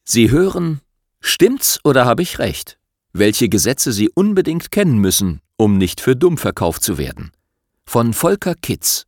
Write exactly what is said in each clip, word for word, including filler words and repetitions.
Sie hören »Stimmt's oder habe ich recht?«, welche Gesetze Sie unbedingt kennen müssen, um nicht für dumm verkauft zu werden. Von Volker Kitz.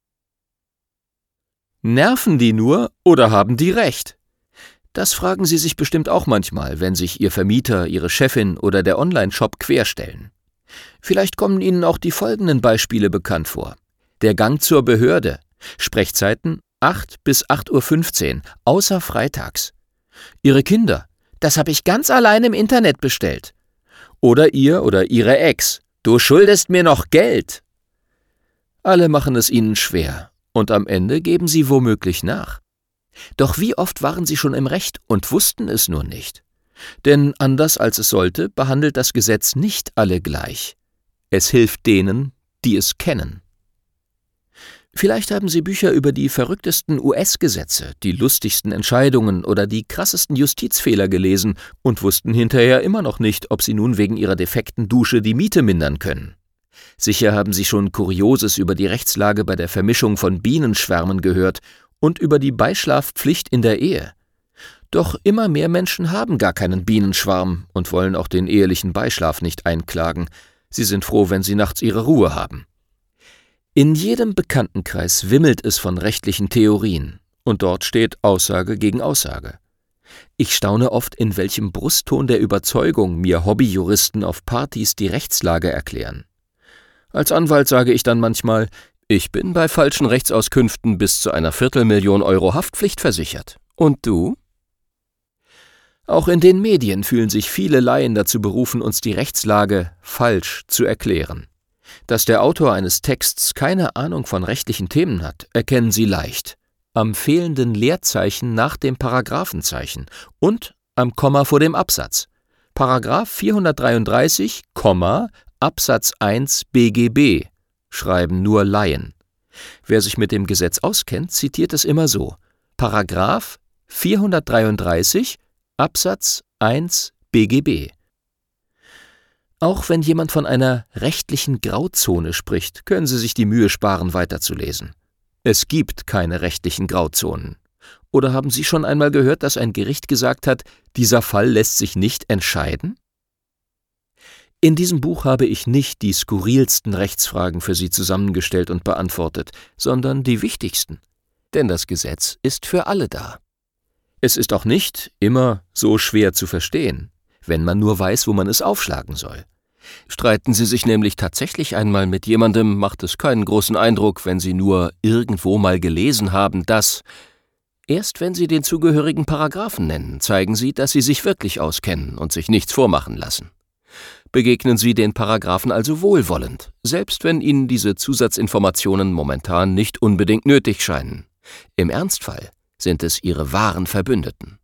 Nerven die nur oder haben die recht? Das fragen Sie sich bestimmt auch manchmal, wenn sich Ihr Vermieter, Ihre Chefin oder der Online-Shop querstellen. Vielleicht kommen Ihnen auch die folgenden Beispiele bekannt vor. Der Gang zur Behörde. Sprechzeiten acht bis acht Uhr fünfzehn, außer freitags. Ihre Kinder. Das habe ich ganz allein im Internet bestellt. Oder Ihr oder Ihre Ex. Du schuldest mir noch Geld. Alle machen es Ihnen schwer und am Ende geben Sie womöglich nach. Doch wie oft waren Sie schon im Recht und wussten es nur nicht? Denn anders als es sollte, behandelt das Gesetz nicht alle gleich. Es hilft denen, die es kennen. Vielleicht haben Sie Bücher über die verrücktesten U S-Gesetze, die lustigsten Entscheidungen oder die krassesten Justizfehler gelesen und wussten hinterher immer noch nicht, ob Sie nun wegen Ihrer defekten Dusche die Miete mindern können. Sicher haben Sie schon Kurioses über die Rechtslage bei der Vermischung von Bienenschwärmen gehört und über die Beischlafpflicht in der Ehe. Doch immer mehr Menschen haben gar keinen Bienenschwarm und wollen auch den ehelichen Beischlaf nicht einklagen. Sie sind froh, wenn sie nachts ihre Ruhe haben. In jedem Bekanntenkreis wimmelt es von rechtlichen Theorien und dort steht Aussage gegen Aussage. Ich staune oft, in welchem Brustton der Überzeugung mir Hobbyjuristen auf Partys die Rechtslage erklären. Als Anwalt sage ich dann manchmal, ich bin bei falschen Rechtsauskünften bis zu einer Viertelmillion Euro Haftpflicht versichert. Und du? Auch in den Medien fühlen sich viele Laien dazu berufen, uns die Rechtslage falsch zu erklären. Dass der Autor eines Texts keine Ahnung von rechtlichen Themen hat, erkennen Sie leicht. Am fehlenden Leerzeichen nach dem Paragraphenzeichen und am Komma vor dem Absatz. Paragraph vierhundertdreiunddreißig, Absatz eins B G B schreiben nur Laien. Wer sich mit dem Gesetz auskennt, zitiert es immer so. Paragraph vierhundertdreiunddreißig, Absatz eins B G B. Auch wenn jemand von einer rechtlichen Grauzone spricht, können Sie sich die Mühe sparen, weiterzulesen. Es gibt keine rechtlichen Grauzonen. Oder haben Sie schon einmal gehört, dass ein Gericht gesagt hat, dieser Fall lässt sich nicht entscheiden? In diesem Buch habe ich nicht die skurrilsten Rechtsfragen für Sie zusammengestellt und beantwortet, sondern die wichtigsten. Denn das Gesetz ist für alle da. Es ist auch nicht immer so schwer zu verstehen, wenn man nur weiß, wo man es aufschlagen soll. Streiten Sie sich nämlich tatsächlich einmal mit jemandem, macht es keinen großen Eindruck, wenn Sie nur irgendwo mal gelesen haben, dass... Erst wenn Sie den zugehörigen Paragraphen nennen, zeigen Sie, dass Sie sich wirklich auskennen und sich nichts vormachen lassen. Begegnen Sie den Paragraphen also wohlwollend, selbst wenn Ihnen diese Zusatzinformationen momentan nicht unbedingt nötig scheinen. Im Ernstfall sind es Ihre wahren Verbündeten.